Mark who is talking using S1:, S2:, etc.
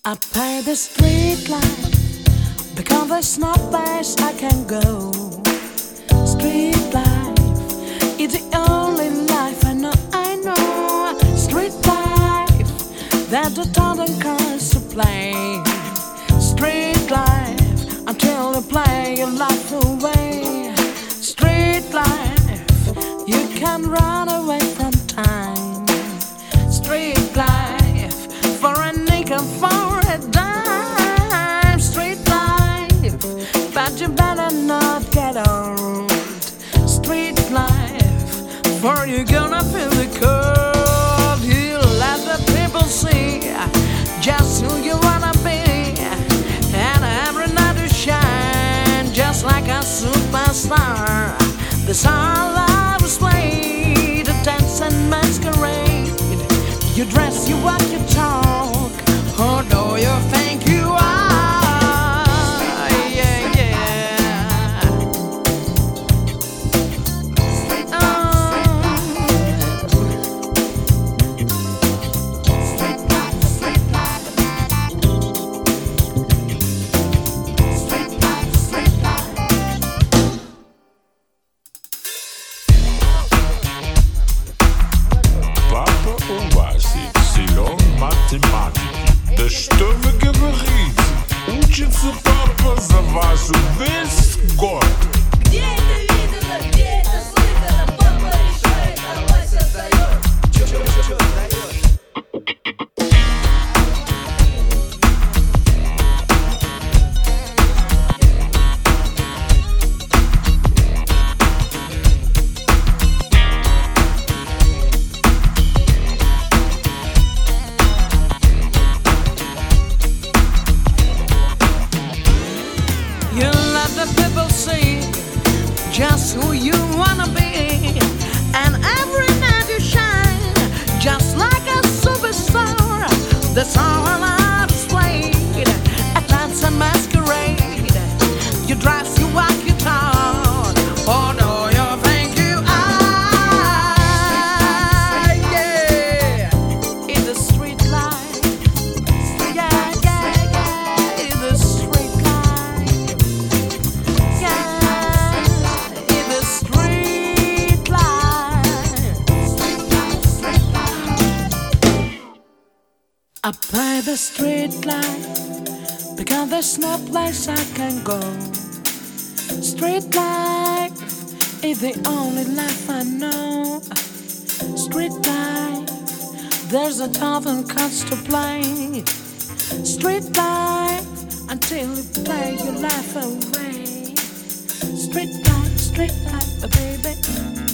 S1: I pay the street light because there's no place I can go. Street life is the only life I know. Street life, that the thousand cars to play. Street life, until you play your life away. Street life, you can run away from time. Street life, for a nickel, for a dime. Street life, but you better not get old. Street life, for you're gonna feel the cold. You let the people see just who you wanna be, and every night you shine just like a superstar. This our life is played, a dance and masquerade. You dress, you walk, you talk. Who do you think you are? Yeah, yeah.
S2: Papa Ovasi, Silon Mathematiki, da Stimme Geberiti. Учится папа за вашу весь год.
S3: Где это видно, где это слышно, папа решает, а Вася дает. Чё дает?
S1: You let the people see just who you wanna be, and every night you shine just like a superstar. That's how our lives played, a dance and masquerade. You dress, you walk, you talk. Oh no, you think you are? Yeah, in the street life. Yeah, yeah, yeah, in the street life. Yeah, in the street life. I play the street life because there's no place I can go. Street life is the only life I know. Street life, there's a thousand cards to play. Street life, until you play your life away. Street life, baby.